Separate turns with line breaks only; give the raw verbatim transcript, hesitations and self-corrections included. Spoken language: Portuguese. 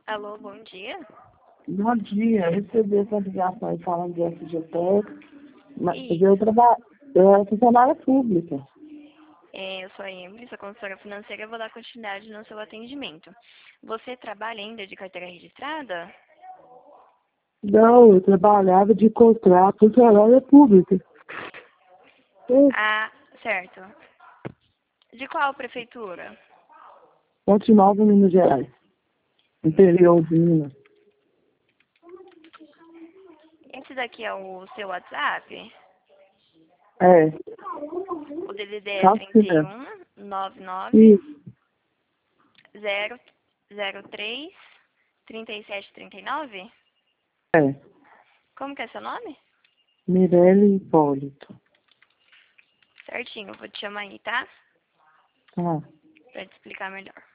Alô, bom dia.
Bom dia, eu recebi essa ligação aí falando de F G T E C, mas
Isso.
eu trabalho, eu sou funcionária pública.
É, eu sou a Emily, sou consultora financeira e vou dar continuidade no seu atendimento. Você trabalha ainda de carteira registrada?
Não, eu trabalhava de contrato funcionária pública. Eu,
Ah, certo. De qual prefeitura?
Ponte Nova, Minas Gerais. Interior de Minas.
Esse daqui é o seu WhatsApp?
É,
O D D D é trinta e
Calcina.
um, nove nove,
Isso,
zero, zero três, trinta e sete, trinta e nove?
é.
Como que é seu nome?
Mirelle Hipólito.
Certinho, eu vou te chamar aí, tá?
Tá.
Pra te explicar melhor.